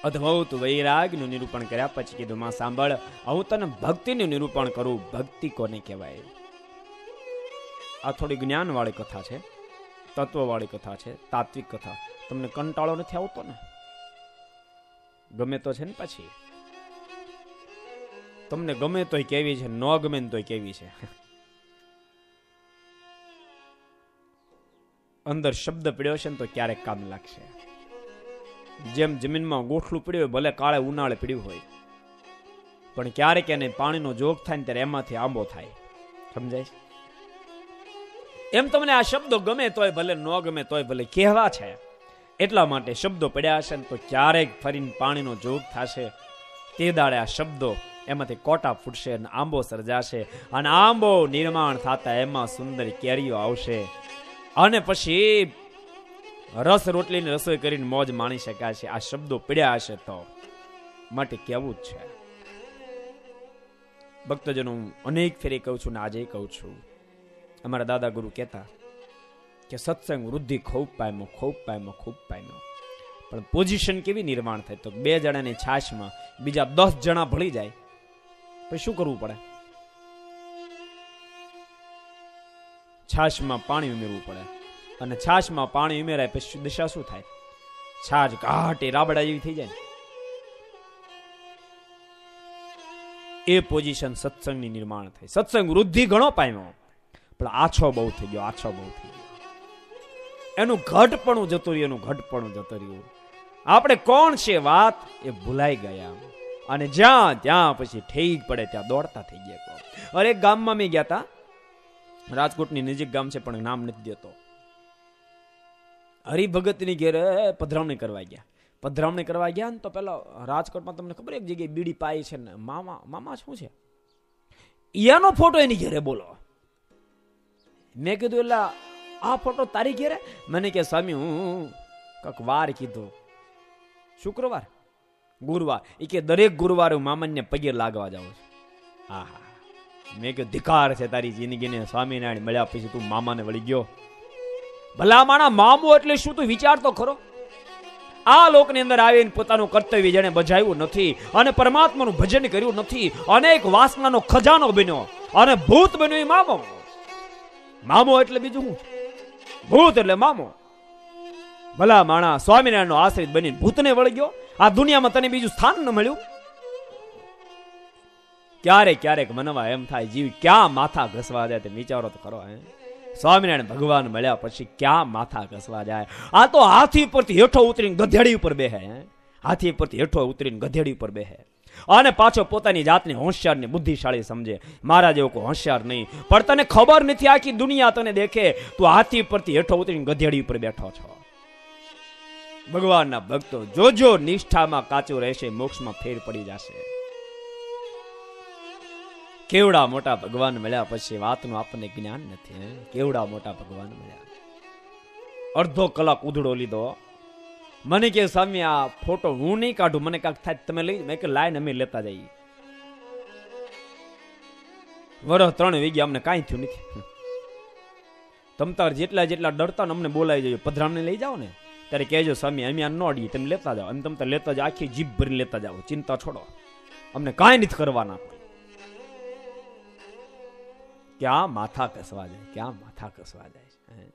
અદ્ભુત વૈરાગનું નિરૂપણ કર્યા પછી કીધું, માં સાંભળ, હું તને ભક્તિનું નિરૂપણ કરું. ભક્તિ કોને કહેવાય? આ થોડી જ્ઞાન વાળી કથા છે, તત્વ વાળી કથા છે, તાત્વિક કથા. તમને કંટાળો નથી આવતો ને? ગમે તો છે ને? પછી તમને ગમે તોય કેવી છે, ન ગમે તોય કેવી છે. અંદર શબ્દ પડ્યો છે ને તો ક્યારેક કામ લાગશે. જેમ જમીનમાં ગોઠલું પડ્યું હોય, ભલે કાળે ઉનાળે પડ્યું હોય, પણ ક્યારેક એને પાણીનો જોગ થાય ને ત્યારે એમાંથી આંબો થાય. સમજાય? એમ તમને આ શબ્દો ગમે તોય ભલે, ન ગમે તોય ભલે કહેવા છે. એટલા માટે શબ્દો પડ્યા હશે ને તો ક્યારેક ફરીને પાણીનો જોગ થશે. તે દાડે આ શબ્દો એમાંથી કોટા ફૂટશે અને આંબો સર્જાશે. અને આંબો નિર્માણ થતા એમાં સુંદર કેરીઓ આવશે. અને પછી રસ રોટલીની રસોઈ કરીને મોજ માણી શકાશે. આ શબ્દો પડ્યા હશે તો. માટે કેવું જ છે ભક્તજનો. હું અનેક ફેરી કહું છું ને આજે કહું છું. અમારા દાદા ગુરુ કહેતા કે સત્સંગ વૃદ્ધિ ખૂબ પામ્યો, ખૂબ પામ્યો, ખૂબ પામ્યો. પણ પોઝિશન કેવી નિર્માણ થાય? તો 2 જણાની છાશમાં બીજા 10 જણા ભળી જાય પછી શું કરવું પડે? છાશમાં પાણી ઉમેરવું પડે. અને છાશમાં પાણી ઉમેરાય પછી દશા શું થાય? છાશ ઘાટી રાબડા જેવી થઈ જાય. એ પોઝિશન સત્સંગની નિર્માણ થઈ. સત્સંગ વૃદ્ધિ ઘણો પામ્યો પણ આછો બહુ થઈ ગયો, આછો બહુ થઈ ગયો. એનું ઘટપણું જતું રહ્યું, એનું ઘટપણું જતું રહ્યું. આપણે કોણ છે વાત એ ભૂલાઈ ગયા. અને જ્યાં ત્યાં પછી ઠીક પડે ત્યાં દોડતા થઈ ગયા. અરે એક ગામમાં મેં ગયા હતા, રાજકોટની નજીક ગામ છે પણ નામ નથી દેતો. હરિભગતની ઘેરે પધરામણી કરવા ગયા. પધરામણી કરવા ગયા ને તો પેલા રાજકોટમાં તમને ખબર એક જગ્યાએ બીડી પાઈ છે ને, મામા શું છે એનો ફોટો એની ઘેરે. બોલો, મેં કીધું એટલે આ ફોટો તારી ઘેરે? મને કે સ્વામી હું કક વાર કીધું શુક્રવાર, ગુરુવાર. એ કે દરેક ગુરુવારે હું મામાને પગે લાગવા જાઉં છું. હા, મેં કીધું ધિકાર છે તારી જિંદગીને. સ્વામિનારાયણ મળ્યા પછી તું મામાને વળી ગયો. ભલા માણા મામો એટલે શું તું વિચાર તો ખરો. આ લોકની અંદર આવીને પોતાનું કર્તવ્ય જેને બજાવ્યું નથી અને પરમાત્માનું ભજન કર્યું નથી, અનેક વાસનાનો ખજાનો બન્યો અને ભૂત બન્યો. એ મામો. મામો એટલે બીજું શું? ભૂત એટલે મામો. ભલા માણા સ્વામિનારાયણનો આશ્રિત બનીને ભૂતને વળી ગયો. આ દુનિયામાં તને બીજું સ્થાન ન મળ્યું. ક્યારેક ક્યારેક મનવા એમ થાય જીવ ક્યાં માથા ઘસવા જાય તે વિચારો તો ખરો. સ્વામિનારાયણ ભગવાન મળ્યા પછી ક્યાં માથા ઘસવા જાય? આ તો હાથી પરથી હેઠો ઉતરીને ગધેડી ઉપર બેહે. હાથી પરથી હેઠો ઉતરીને ગધેડી ઉપર બેહે અને પાછો પોતાની જાતને હોશિયાર ને બુદ્ધિશાળી સમજે. મારા જેવો કોઈ હોશિયાર નહીં. પણ તને ખબર નથી આખી દુનિયા તને દેખે, તું હાથી પરથી હેઠો ઉતરીને ગધેડી ઉપર બેઠો છો. ભગવાનના ભક્તો જોજો, નિષ્ઠામાં કાચું રહેશે, મોક્ષમાં ફેર પડી જશે. કેવડા મોટા ભગવાન મળ્યા પછી વાતનું આપણને જ્ઞાન નથી. કેવડા મોટા ભગવાન મળ્યા. અડધો કલાક ઉધડો લીધો. મને કે સ્વામી આ ફોટો હું નહીં કાઢું, મને કાંક થાય તમે લઈ. મેં કે લાઈન અમે લેતા જઈએ. વર્ષ 3 વીઘે અમને કાંઈ થયું નથી. તમતાર જેટલા જેટલા ડરતા ને અમને બોલાવી જજો, પધરામને લઈ જાઓ ને ત્યારે કહેજો સ્વામી અમે આ ન અડીએ, તમે લેતા જાઓ. અને તમે લેતા જાઓ, આખી જીભ ભરીને લેતા જાઓ. ચિંતા છોડો, અમને કાંઈ નથી કરવાના. ક્યાં માથા કસવા જાય, ક્યાં માથા કસવા જાય.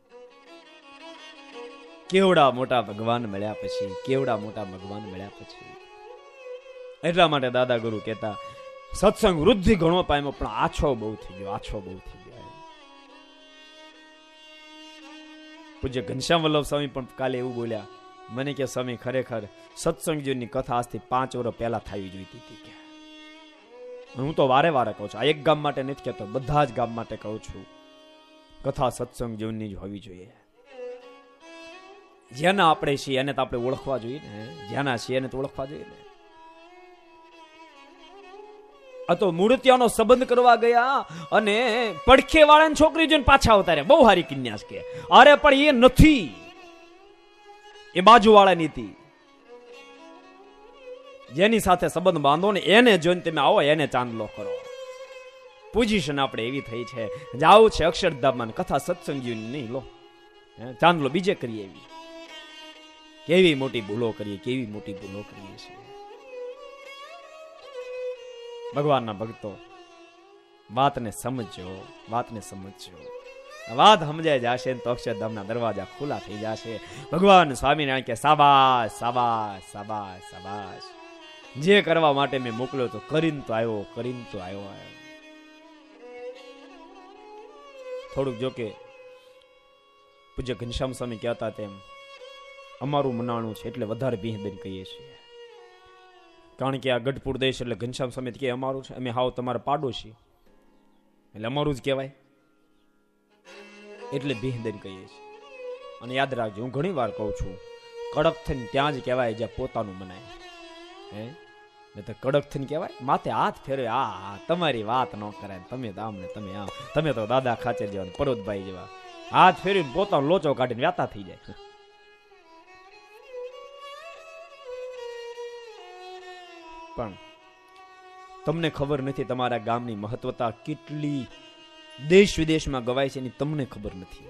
કેવડા મોટા ભગવાન મળ્યા પછી, કેવડા મોટા ભગવાન મળ્યા પછી. એટલા માટે દાદા ગુરુ કહેતા સત્સંગ વૃદ્ધિ ઘણો પામ્યો પણ આછો બહુ થઈ ગયો, આછો બહુ થઈ ગયો. પૂજ્ય ઘનશ્યામ વલ્લભ સ્વામી પણ કાલે એવું બોલ્યા. મને કે સ્વામી ખરેખર સત્સંગજીની કથા આજથી 5 વર્ષ પહેલા થવી જોઈતી હતી. કે હું તો વારે વારે કહું છું, આ એક ગામ માટે નથી કહેતો, બધા જ ગામ માટે કહું છું. કથા સત્સંગ જીવનની જ હોવી જોઈએ. જેના આપણે છીએ એને તો આપણે ઓળખવા જોઈએ ને. જેના છીએ એને તો ઓળખવા જોઈએ ને. આ તો મૂર્તિયાનો સંબંધ કરવા ગયા અને પડખે વાળાની છોકરી જોઈને પાછા અવતાર્યા. બહુ સારી કન્યા કે અરે પણ એ નથી, એ બાજુ વાળાની હતી. જેની સાથે સંબંધ બાંધો ને એને જોઈને તમે આવો, એને ચાંદલો કરો. પોઝિશન આપણે એવી થઈ છે. જાવું છે અક્ષરધામમાં, કથા સત્સંગીઓની નહીં લો ચાંદલો બીજે કરીએ એવી. કેવી મોટી ભૂલો કરીએ, કેવી મોટી ભૂલો કરીએ છીએ. ભગવાનના ભક્તો, વાતને સમજો, વાતને સમજો. વાત સમજાય જશે તો અક્ષરધામના દરવાજા ખુલ્લા થઈ જશે. ભગવાન સ્વામિનારાયણ કે સાબાશ સાબાશ સાબાશ સાબાશ, જે કરવા માટે મેં મોકલ્યો તો કરીને તો આવ્યો, કરીને તો આવ્યો. થોડુંક જો કે પૂજ્ય ઘનશ્યામ સ્વામી કહેતા તેમ અમારું મનાણું છે એટલે વધારે ભીંદન કહીએ છીએ. કારણ કે આ ગઢપુર દેશ એટલે ઘનશ્યામ સ્વામી કે અમારું છે, અમે હાવ તમારા પાડોશી એટલે અમારું જ કહેવાય, એટલે ભીંદન કહીએ છીએ. અને યાદ રાખજો, હું ઘણી વાર કહું છું, કડક થઈને ત્યાં જ કહેવાય જ્યાં પોતાનું મનાય. હે ને તો કડક થઈને કહેવાય, માથે હાથ ફેરવે, આ તમારી વાત ન કરાય, તમે તો આમ ને તમે આમ, તમે તો દાદા ખાચર જેવા પરોતભાઈ જેવા, હાથ ફેરવીને પોતાનો લોચો કાઢીને વ્યાતા થઈ જાય. પણ તમને ખબર નથી તમારા ગામની મહત્વતા કેટલી દેશ વિદેશમાં ગવાય છે એની તમને ખબર નથી.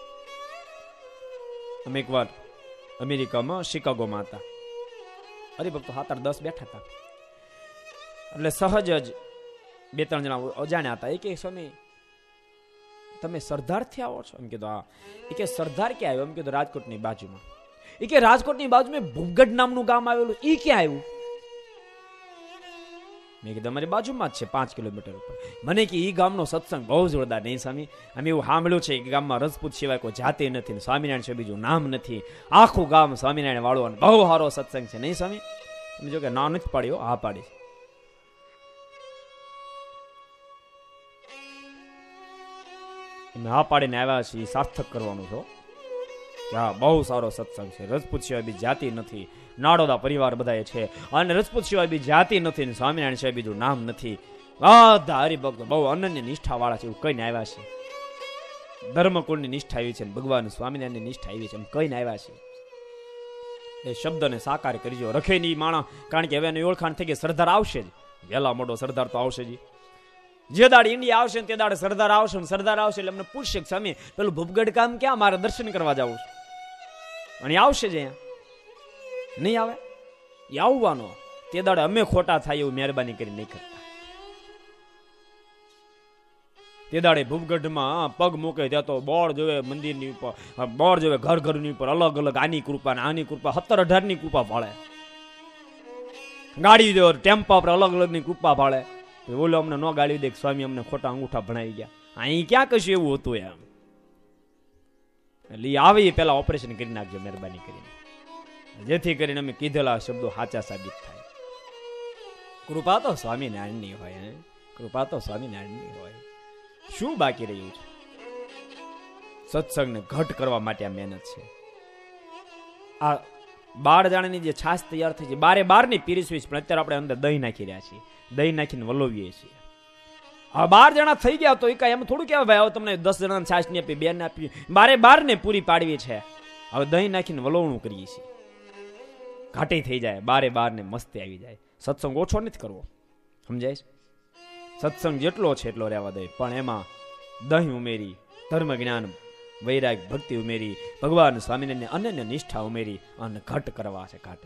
અમે એકવાર અમેરિકામાં શિકાગોમાં હતા, હરિભક્તો 7-8-10 બેઠા હતા. એટલે સહજ જ 2-3 જણા અજાણ્યા હતા. એ કે સ્વામી તમે સરદાર થી આવો છો? એમ કીધું હા. એ કે સરદાર ક્યાં આવ્યો? એમ કીધું રાજકોટની બાજુમાં. એ કે રાજકોટની બાજુમાં ભૂપગઢ નામનું ગામ આવેલું, એ ક્યાં આવ્યું? મેં કીધું અમારી બાજુમાં જ છે, 5 કિલોમીટર ઉપર. મને કે ઈ ગામનો સત્સંગ બહુ જોરદાર. નહીં સ્વામી, અમે એવું સાંભળ્યું છે કે ગામમાં રજપૂત સિવાય કોઈ જાતિ નથી, સ્વામિનારાયણ સિવાય બીજું નામ નથી, આખું ગામ સ્વામિનારાયણ વાળું, અને બહુ સારો સત્સંગ છે. નહીં સ્વામી? તમે જો કે ના નથી પાડ્યો, હા પાડી. હા પાડીને આવ્યા છીએ સાર્થક કરવાનું છો કે હા બહુ સારો સત્સંગ છે, રજપૂત સિવાય બી જાતિ નથી, નાડોદા પરિવાર બધા છે, અને રજપૂત સિવાય બી જાતિ નથી, ને સ્વામિનારાયણ સિવાય બીજું નામ નથી, બધા હરિભક્તો બહુ અનન્ય નિષ્ઠા વાળા છે, એવું કહીને આવ્યા છે. ધર્મકુળની નિષ્ઠા આવી છે, ભગવાન સ્વામિનારાયણની નિષ્ઠા આવી છે, એમ કહીને આવ્યા છે. એ શબ્દને સાકાર કરજો, રખે નહીં માણા. કારણ કે હવે એની ઓળખાણ થઈ ગઈ, સરદાર આવશે જ, વહેલા મોટો સરદાર તો આવશે જ. જે દાડે ઇન્ડિયા આવશે ને તે દાડે સરદાર આવશે, ને સરદાર આવશે એટલે અમને પૂછશે કે સ્વામી પેલું ભૂપગઢ ગામ ક્યાં, મારે દર્શન કરવા જવું છે. અને આવશે જ અહીંયા, નહીં આવે એ આવવાનો. તે દાડે અમે ખોટા થાય એવું મહેરબાની કરી નહીં કરતા. તે દાડે ભૂપગઢમાં પગ મૂકે ત્યાં તો બોર્ડ જોવે મંદિરની ઉપર, બોર્ડ જોવે ઘર ઘરની ઉપર, અલગ અલગ આની કૃપા ને આની કૃપા, 17-18 કૃપા ભાળે. ગાડી જો ટેમ્પા પર અલગ અલગ ની કૃપા ભાળે. બોલો અમને ન ગાડી દે સ્વામી અમને ખોટા અંગૂઠા ભણાવી ગયા, અહીં ક્યાં કશું એવું હતું એમ. એટલે આવે એ પેલા ઓપરેશન કરી નાખજો મહેરબાની કરીને, જેથી કરીને અમે કીધેલા શબ્દો સાચા સાબિત થાય. કૃપા તો સ્વામિનારાયણની હોય, કૃપા તો સ્વામિનારાયણની હોય. શું બાકી રહ્યું છે? સત્સંગને ઘટ કરવા માટે આ મહેનત છે. આ 12 જણાની જે છાશ તૈયાર થઈ છે, 12 પીરીસવી છે, પણ અત્યારે આપણે અંદર દહીં નાખી રહ્યા છીએ, દહીં નાખીને વલોવીએ છીએ. હવે 12 જણા થઈ ગયા તો એ કઈ એમ થોડું કહેવાય ભાઈ હવે તમને 10 જણાને છાશ ની આપી, 2 ને આપી, 12 ને પૂરી પાડવી છે. હવે દહીં નાખીને વલોવણું કરીએ છીએ, ઘાટી થઈ જાય, 12 ને મસ્તી આવી જાય. સત્સંગ ઓછો નથી કરવો, સમજાય છે? સત્સંગ જેટલો છે એટલો રહેવા દે, પણ એમાં દહીં ઉમેરી, ધર્મ જ્ઞાન વૈરાગ ભક્તિ ઉમેરી, ભગવાન સ્વામિનારાયણ અનન્ય નિષ્ઠા ઉમેરી અને ઘટ કરવા છે. ઘાટે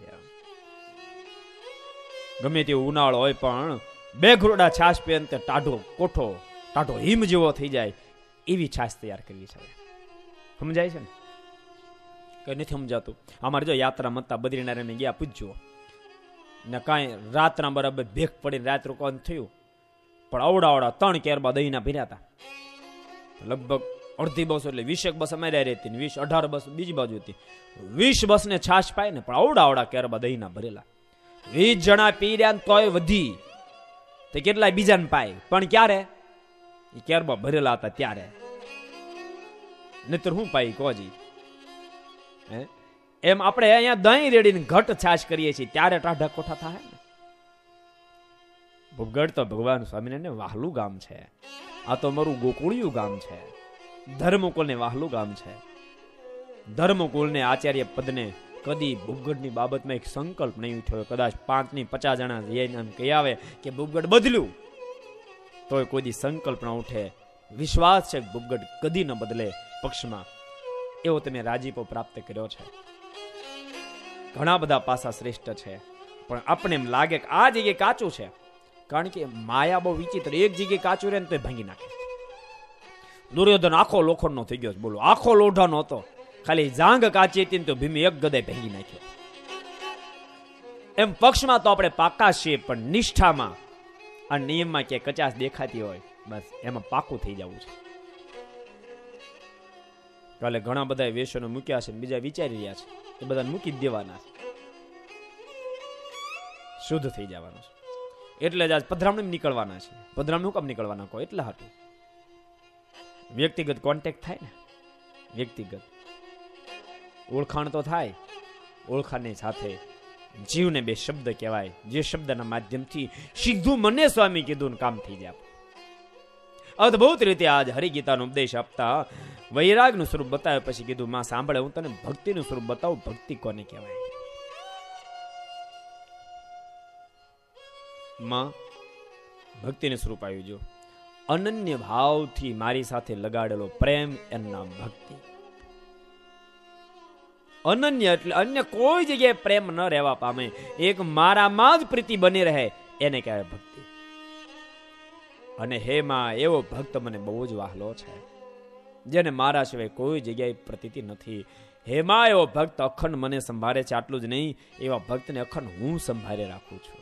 ગમે તેવો ઉનાળો હોય પણ 2 ઘોડા છાશ પીએ તે ટાઢો કોઠો, ટાઢો હિમ જેવો થઈ જાય એવી છાશ તૈયાર કરવી છે. સમજાય છે ને? કઈ નથી સમજાતું. અમારે જો યાત્રા મતા બદ્રીનારાયણ ગયા, પૂછજો ને કાંઈ રાતના બરાબર ભેખ પડીને રાત રોકવાનું થયું, પણ અવડા 3 કેરબા દહીંના ભર્યા હતા. લગભગ અડધી બસ એટલે 20 બસ અમારે રહેતી, 20-18 બસ બીજી બાજુ હતી. 20 બસ ને છાશ પાય ને, પણ અવડા કેરબા દહીંના ભરેલા. 20 જણા પી રહ્યા તોય વધી, તે કેટલાય બીજાને પાય, પણ ક્યારે? એ કેરબા ભરેલા હતા ત્યારે. નહીતર હું પાઈ કોજી. એમ આપણે અહીંયા દહીં રેડીને ઘટ છાશ કરીએ છીએ ત્યારે ટાઢા કોઠા થાય ને. ભૂપગઢ તો ભગવાન સ્વામિનારાયણ વાહલું ગામ છે. આ તો અમારું ગોકુળિયું ગામ છે, ધર્મકુળ ને વાહલું ગામ છે. ધર્મકુળ ને આચાર્ય પદને કદી ભૂપગઢની બાબતમાં એક સંકલ્પ નહીં ઉઠ્યો. કદાચ 5-50 જણા એમ કહી આવે કે ભૂપગઢ બદલ્યું, તોય કોઈ દી સંકલ્પ ન ઉઠે. વિશ્વાસ છે કે ભૂપગઢ કદી ન બદલે પક્ષમાં, એવો તમે રાજીપો પ્રાપ્ત કર્યો છે. ઘણા બધા પાસા શ્રેષ્ઠ છે, પણ આપણે એમ લાગે કે આ જગ્યાએ કાચું છે, કારણ કે માયા બહુ વિચિત્ર. એક જગ્યાએ કાચું રહે ને તો ભાંગી નાખે. દુર્યોધન આખો લોખંડનો થઈ ગયો, બોલો આખો લોઢાનો હતો, ખાલી જાંગ કાચી હતી ને તો ભીમે એક ગદે ભાંગી નાખ્યો. એમ પક્ષમાં તો આપણે પાકા છીએ, પણ નિષ્ઠામાં આ નિયમમાં કે કચાશ દેખાતી હોય, બસ એમાં પાકું થઈ જવું છે. કાલે ઘણા બધા વેશનો મૂક્યા છે, બીજા વિચારી રહ્યા છે, એ બધા મૂકી જ દેવાના છે, શુદ્ધ થઈ જવાનું છે. એટલે જ આજ પધરામણી નીકળવાના છે. પધરામણી હુકમ નીકળવાના કહો એટલા હતું. વ્યક્તિગત કોન્ટેક્ટ થાય ને, વ્યક્તિગત ઓળખાણ તો થાય. ઓળખાણની સાથે જીવને બે શબ્દ કહેવાય, જે શબ્દના માધ્યમથી સીધું મને સ્વામી કીધું ને કામ થઈ જાય. અદભુત રીતે આજ હરિગીતાનો ઉપદેશ આપતા વૈરાગનું સ્વરૂપ બતાવ્યા પછી કીધું, માં સાંભળે, હું તને ભક્તિનું સ્વરૂપ બતાવું. ભક્તિ કોને કહેવાય? માં ભક્તિનું સ્વરૂપ આવ્યું. જો અનન્ય ભાવથી મારી સાથે લગાડેલો પ્રેમ એનું નામ ભક્તિ. અનન્ય એટલે અન્ય કોઈ જગ્યાએ પ્રેમ ન રહેવા પામે, એક મારામાં જ પ્રીતિ બની રહે, એને કહેવાય ભક્તિ. અને હે માં, એવો ભક્ત મને બહુ જ વહાલો છે, જેને મારા સિવાય કોઈ જગ્યાએ પ્રતીતિ નથી. હે માં, એવો ભક્ત અખંડ મને સંભાળે છે. આટલું જ નહીં, એવા ભક્તને અખંડ હું સંભાળે રાખું છું.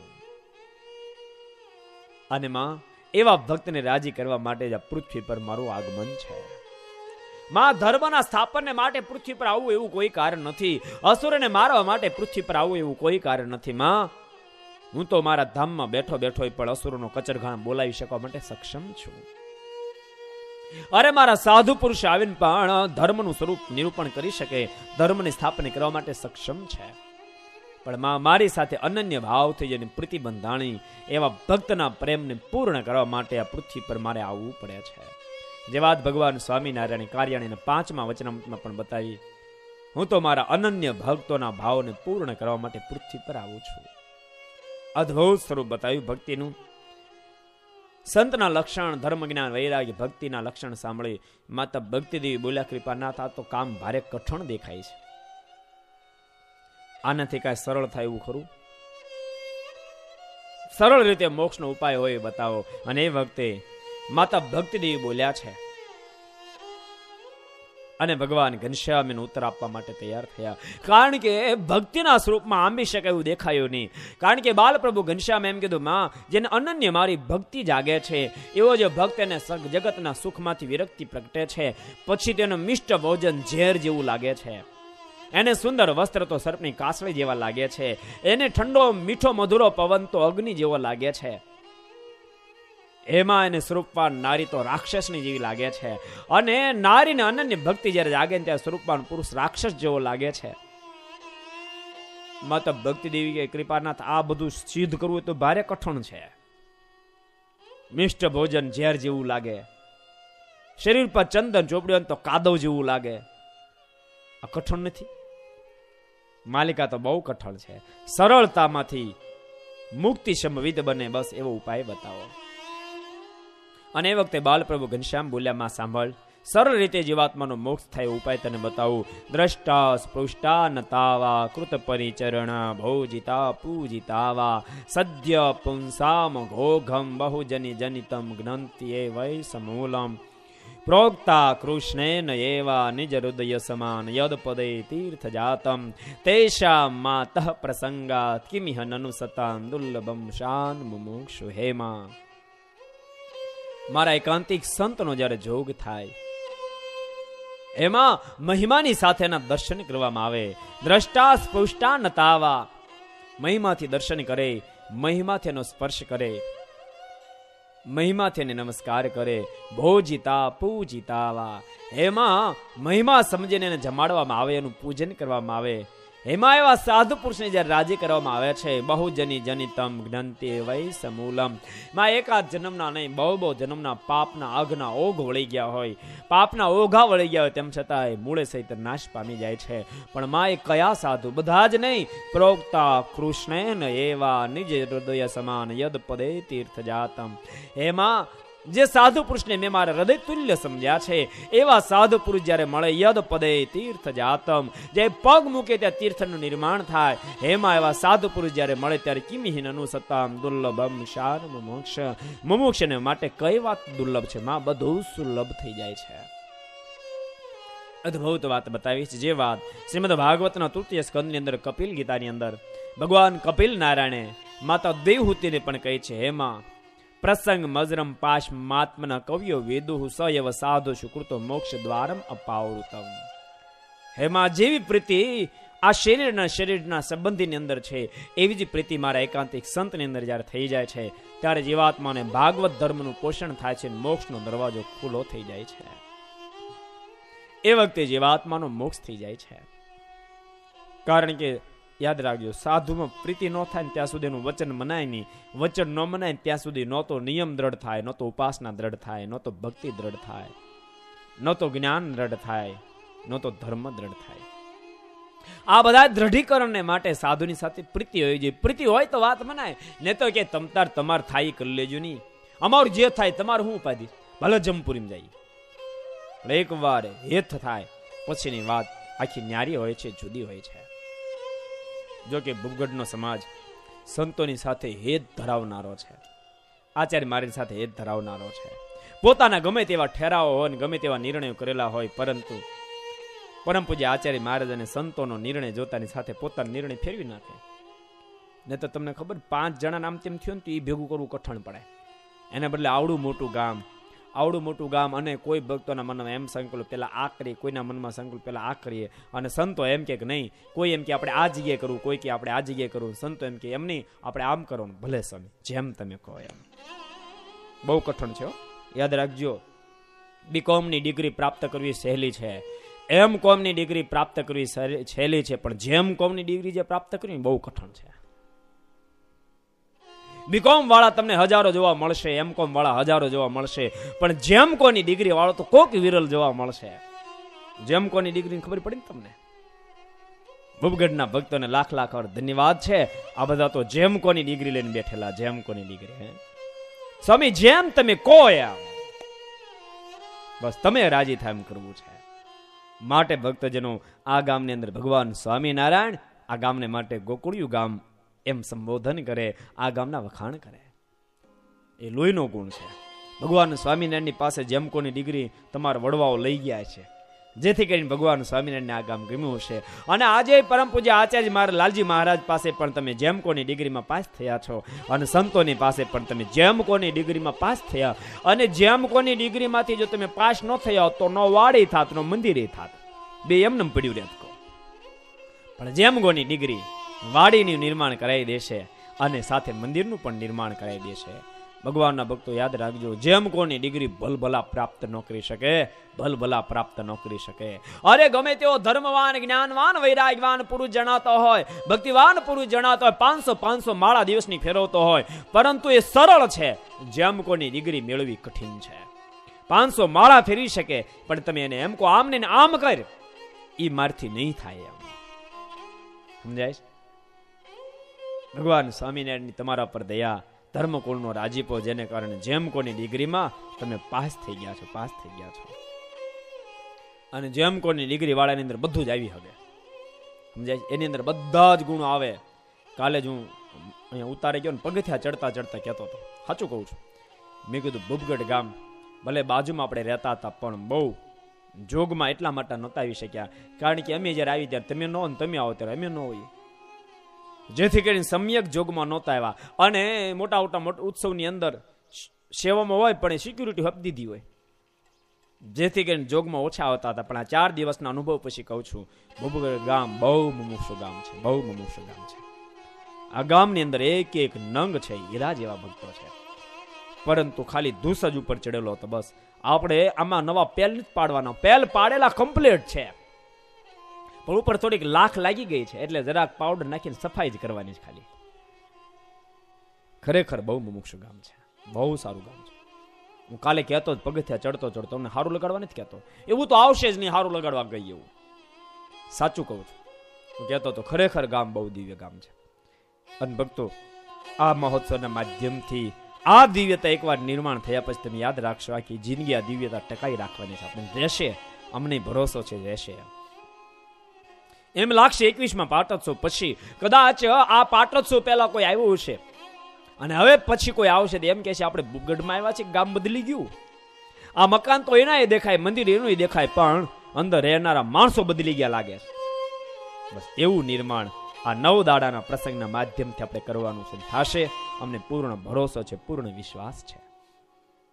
અને માં, એવા ભક્તને રાજી કરવા માટે જ આ પૃથ્વી પર મારું આગમન છે. માં, ધર્મના સ્થાપનને માટે પૃથ્વી પર આવવું એવું કોઈ કારણ નથી. અસુરને મારવા માટે પૃથ્વી પર આવવું એવું કોઈ કારણ નથી. માં, હું તો મારા ધામમાં બેઠો બેઠો પણ અસુરોનો કચરઘાણ બોલાવી શકવા માટે સક્ષમ છું. અરે મારા સાધુ પુરુષ આવીને પણ ધર્મનું સ્વરૂપ નિરૂપણ કરી શકે, ધર્મની સ્થાપના કરવા માટે સક્ષમ છે. પણ માં, મારી સાથે અનન્ય ભાવથી જેની પ્રીતિ બંધાણી એવા ભક્તના પ્રેમને પૂર્ણ કરવા માટે આ પૃથ્વી પર મારે આવવું પડે છે. જે વાત ભગવાન સ્વામિનારાયણ કાર્યાણીના 5મા વચનામૃતમાં પણ બતાવી, હું તો મારા અનન્ય ભક્તોના ભાવને પૂર્ણ કરવા માટે પૃથ્વી પર આવું છું. અદ્ભુત સ્વરૂપ બતાવ્યું ભક્તિનું. સંતના લક્ષણ, ધર્મ જ્ઞાન વૈરાગ્ય ભક્તિના લક્ષણ સાંભળી માતા ભક્તિદેવી બોલ્યા, કૃપાનાથ, આ તો કામ ભારે કઠણ દેખાય છે. આનાથી કાંઈ સરળ થાય એવું ખરું? સરળ રીતે મોક્ષનો ઉપાય હોય બતાવો. અને એ વખતે માતા ભક્તિદેવી બોલ્યા છે, અને ભગવાન ઘનશ્યામ એનો ઉત્તર આપવા માટે તૈયાર થયા. કારણ કે ભક્તિના સ્વરૂપમાં આંબી શકે એવું દેખાયું નહીં. કારણ કે બાલપ્રભુ ઘનશ્યામ એમ કીધું, માં, જેને અનન્ય મારી ભક્તિ જાગે છે, એવો જે ભક્ત એને જગતના સુખમાંથી વિરક્તિ પ્રગટે છે, પછી તેનું મિષ્ટ ભોજન ઝેર જેવું લાગે છે, એને સુંદર વસ્ત્ર તો સર્પની કાસળી જેવા લાગે છે, એને ઠંડો મીઠો મધુરો પવન તો અગ્નિ જેવો લાગે છે, એમાં એને સ્વરૂપવાન નારી તો રાક્ષસની જેવી લાગે છે, અને નારીને અનન્ય ભક્તિ જ્યારે જાગે ત્યાં સ્વરૂપવાન પુરુષ રાક્ષસ જેવો લાગે છે. માતા ભક્તિ દેવી કે, કૃપાનાથ, આ બધું સિદ્ધ કરવું તો ભારે કઠણ છે. મિષ્ટ ભોજન ઝેર જેવું લાગે, શરીર પર ચંદન ચોપડ્યું તો કાદવ જેવું લાગે, આ કઠણ નથી? માલિકા તો બહુ કઠણ છે. સરળતામાંથી મુક્તિ સંભવિત બને, બસ એવો ઉપાય બતાવો. અને એ વખતે બાલપ્રભુ ઘનશ્યામ બોલ્યા, માં સાંભળ, સરળ રીતે જીવાત્માનો મોક્ષ થાય ઉપાય તને બતાવું. દ્રષ્ટા સ્પૃષ્ટા નતાવા કૃત પરિચરણ ભોજિતા પૂજિતાવા સદ્ય પુંસામ ઘોઘમ બહુજની જનિતમ જ્ઞંત્યે વૈ સમૂલમ પ્રોક્તા કૃષ્ણેન એવા નિજ હૃદય સમાન યદ પદે તીર્થ જાતમ તેષા માતઃ પ્રસંગાત કિમિહ નનુ સતાન દુર્લભમ શાન મુમુક્ષુ હેમા. મારા એકાંતિક સંતનો જ્યારે જોગ થાય, એમાં મહિમાની સાથેના દર્શન કરવામાં આવે. દ્રષ્ટા સ્પૃષ્ટા નતાવા, મહિમાથી દર્શન કરે, મહિમાથી એનો સ્પર્શ કરે, મહિમાથી એને નમસ્કાર કરે. ભોજિતા પૂજિતાવા, એમાં મહિમા સમજીને એને જમાડવામાં આવે, એનું પૂજન કરવામાં આવે. એમાં એવા સાધુ પુરુષને જ્યારે રાજી કરવામાં આવે છે, બહુજની જનિતમ જ્ઞંતિ વૈ સમૂલમ, માં એકાદ જન્મના નહીં, બહુ જન્મના પાપના અઘના ઓઘ વળી ગયા હોય, પાપના ઓઘા વળી ગયા હોય, તેમ છતાં મૂળે સહિત નાશ પામી જાય છે. પણ માં એ કયા સાધુ? બધા જ નહીં, પ્રોક્તા કૃષ્ણેન એવા નિજ હૃદય સમાન યદ પદે તીર્થ જાતમ, એમાં જે સાધુ પુરુષને મેં મારા હૃદય તુલ્ય સમજ્યા છે, એવા સાધુ પુરુષ જ્યારે મળે, યદ પદે તીર્થ જાતમ, જે પગ મૂકે ત્યાં તીર્થનું નિર્માણ થાય. એમાં એવા સાધુ પુરુષ જ્યારે મળે ત્યારે કિમિહીન અનુસત્તામ દુર્લભમ શાન મુમુક્ષ, મુમુક્ષને માટે કઈ વાત દુર્લભ છે? માં બધું સુલભ થઈ જાય છે. અદ્ભુત વાત બતાવી છે. જે વાત શ્રીમદ ભાગવતના તૃતીય સ્કંદની અંદર, કપિલ ગીતાની અંદર ભગવાન કપિલ નારાયણે માતા દેવહૂતિને પણ કહી છે, હેમાં પ્રસંગ મજરમ પાશ માત્મના કવિયો વેદુ સયવ સાધુ સુકૃતો મોક્ષ દ્વારમ અપાવૃતમ. હેમાં જેવી પ્રીતિ આ શરીરના સંબંધીની અંદર છે, એવી જ પ્રીતિ મારા એકાંતિક સંતની અંદર જ્યારે થઈ જાય છે, ત્યારે જીવાત્માને ભાગવત ધર્મનું પોષણ થાય છે, મોક્ષનો દરવાજો ખુલ્લો થઈ જાય છે. એ વખતે જીવાત્માનો મોક્ષ થઈ જાય છે. કારણ કે યાદ રાખજો, સાધુમાં પ્રીતિ ન થાય ત્યાં સુધીનું વચન મનાય નહીં. વચન ન મનાય ત્યાં સુધી ન તો નિયમ દ્રઢ થાય, ન તો ઉપાસના દ્રઢ થાય, ન તો ભક્તિ દ્રઢ થાય, ન તો જ્ઞાન દ્રઢ થાય, ન તો ધર્મ દ્રઢ થાય. આ બધા દ્રઢીકરણને માટે સાધુની સાથે પ્રીતિ હોય છે. પ્રીતિ હોય તો વાત મનાય, ને તો કે તમતાર તમાર થાય કરી લેજો નહીં, અમારું જે થાય તમારું હું ઉપાધિ, ભલે જમપુરીમાં જઈએ. એક વાર હેત થાય પછીની વાત આખી ન્યારી હોય છે, જુદી હોય છે. જો કે ભૂપગઢનો સમાજ સંતોની સાથે હેત ધરાવનારો છે, આચાર્ય મારી સાથે હેત ધરાવનારો છે. પોતાના ગમે તેવા ઠેરાવો હોય ને ગમે તેવા નિર્ણયો કરેલા હોય, પરંતુ પરમ પૂજ્ય આચાર્ય મહારાજ અને સંતોનો નિર્ણય જોતાની સાથે પોતાનો નિર્ણય ફેરવી નાખે. ને તો તમને ખબર, 5 જણા નામ તેમ થયું ને તો એ ભેગું કરવું કઠણ પડે. એના બદલે આવડું મોટું ગામ અને કોઈ ભક્તોના મનમાં એમ સંકલ્પ પેલા આ કરીએ, કોઈના મનમાં સંકલ્પ પેલા આ કરીએ, અને સંતો એમ કે નહીં, કોઈ એમ કે આપણે આ જગ્યાએ કરવું, કોઈ કે આપણે આ જગ્યાએ કરવું, સંતો એમ કે એમ નહીં, આપણે આમ કરવાનું, ભલે સ્વામી જેમ તમે કહો એમ. બહુ કઠણ છે. યાદ રાખજો, બીકોમની ડિગ્રી પ્રાપ્ત કરવી સહેલી છે, એમ કોમની ડિગ્રી પ્રાપ્ત કરવી સહેલી છે, પણ જેમ કોમની ડિગ્રી જે પ્રાપ્ત કરવી બહુ કઠણ છે. બીકોમ વાળા તમને હજારો જોવા મળશે, એમ કોમ વાળા હજારો જોવા મળશે, પણ જેમ કોની ડિગ્રી વાળો તો કોક વિરલ જોવા મળશે. જેમ કોની ડિગ્રી ખબર પડી ને તમને? ભૂપગઢના ભક્તોને લાખ વાર ધન્યવાદ છે. આ બધા તો જેમ કોની ડિગ્રી લઈને બેઠેલા, જેમ કોની ડિગ્રી. સ્વામી જેમ તમે કહો એમ, બસ તમે રાજી થાય એમ કરવું છે. માટે ભક્તજનો, આ ગામની અંદર ભગવાન સ્વામિનારાયણ આ ગામને માટે ગોકુળિયું ગામ એમ સંબોધન કરે, આ ગામના વખાણ કરે. એ લોહીનો ગુણ છે. ભગવાન સ્વામિનારાયણની પાસે જેમ કોની ડિગ્રી તમારા વડવાઓ લઈ ગયા છે, જેથી કરીને ભગવાન સ્વામિનારાયણને આ ગામ ગમ્યું હશે. અને આજે પરમ પૂજ્ય આચાર્ય મહારાજ લાલજી મહારાજ પાસે પણ તમે જેમ કોની ડિગ્રીમાં પાસ થયા છો, અને સંતોની પાસે પણ તમે જેમ કોની ડિગ્રીમાં પાસ થયા. અને જેમ કોની ડિગ્રીમાંથી જો તમે પાસ ન થયા તો ન વાડી થાત, ન મંદિરે થાત, બે એમને પડ્યું રહેત. પણ જેમ કોની ડિગ્રી વાડીનું નિર્માણ કરાવી દેશે અને સાથે મંદિરનું પણ નિર્માણ કરાવી દેશે. ભગવાનના ભક્તો યાદ રાખજો, જેમ કોની ડિગ્રી ભલભલા પ્રાપ્ત ન કરી શકે, ભલભલા પ્રાપ્ત ન કરી શકે. અરે ગમે તેવો ધર્મવાન, જ્ઞાનવાન, વૈરાગવાન પુરુષ જણાતો હોય, ભક્તિવાન પુરુષ જણાતો હોય, 500 માળા દિવસની ફેરવતો હોય, પરંતુ એ સરળ છે. જેમ કોની ડિગ્રી મેળવી કઠિન છે. 500 માળા ફેરવી શકે, પણ તમે એને એમ કહો આમ ને આમ કર, એ મારથી નહીં થાય. એમ સમજાય? ભગવાન સ્વામિનારાયણની તમારા પર દયા, ધર્મકુળનો રાજીપો, જેને કારણે જેમ કોની ડિગ્રીમાં તમે પાસ થઈ ગયા છો. અને જેમ કોની ડિગ્રી વાળાની અંદર બધું જ આવી હવે, સમજાય? એની અંદર બધા જ ગુણો આવે. કાલે જ હું અહીંયા ઉતારી ગયો ને પગથિયા ચડતા કહેતો હતો, સાચું કહું છું. મેં કીધું ભૂપગઢ ગામ ભલે બાજુમાં આપણે રહેતા હતા, પણ બહુ જોગમાં એટલા માટે નહોતા આવી શક્યા, કારણ કે અમે જયારે આવી ત્યારે તમે ન હો ને તમે આવો ત્યારે અમે ન હોઈએ, જેથી કરીને સમ્યક જોગમાં નહોતા આવ્યા. અને મોટા ઉત્સવની અંદર સેવામાં હોય પણ સિક્યુરિટી આપી દીધી હોય, જેથી કરીને જોગમાં ઓછા આવતા હતા. પણ આ 4 દિવસના અનુભવ પછી કહું છું, ભૂપગઢ ગામ બહુ મુમુક્ષુ ગામ છે, બહુ મુમુક્ષુ ગામ છે. આ ગામની અંદર એક નંગ છે, હીરા જેવા ભક્તો છે, પરંતુ ખાલી ધૂસ જ ઉપર ચડેલો હતો. બસ આપણે આમાં નવા પેલ નથી પાડવાના, પેલ પાડેલા કમ્પ્લીટ છે, પણ ઉપર થોડીક લાખ લાગી ગઈ છે, એટલે જરાક પાવડર નાખીને સફાઈ જ કરવાની છે ખાલી. ખરેખર બહુ મુમુક્ષુ ગામ છે, બહુ સારું ગામ છે. હું કાલે કહેતો જ પગથિયા ચડતો તમને સારું લગાડવા નથી કહેતો, એવું તો આવશે જ નહીં સારું લગાડવા ગઈ, એવું સાચું કહું છું. હું કહેતો તો ખરેખર ગામ બહુ દિવ્ય ગામ છે. અને ભક્તો, આ મહોત્સવના માધ્યમથી આ દિવ્યતા એકવાર નિર્માણ થયા પછી તમે યાદ રાખશો આખી જિંદગી આ દિવ્યતા ટકાઈ રાખવાની છે. આપણે રહેશે, અમને ભરોસો છે રહેશે. એમ લાગશે 21માં પાટોત્સવ પછી કદાચ આ પાટોત્સવ પહેલા કોઈ આવ્યું હશે અને હવે પછી કોઈ આવશે તો એમ કે છે આપણે ગઢમાં આવ્યા છે, ગામ બદલી ગયું. આ મકાન તો એના દેખાય, મંદિર એનું દેખાય, પણ અંદર રહેનારા માણસો બદલી ગયા લાગે છે. બસ એવું નિર્માણ આ 9 દાડાના પ્રસંગના માધ્યમથી આપણે કરવાનું છે. થશે, અમને પૂર્ણ ભરોસો છે, પૂર્ણ વિશ્વાસ છે.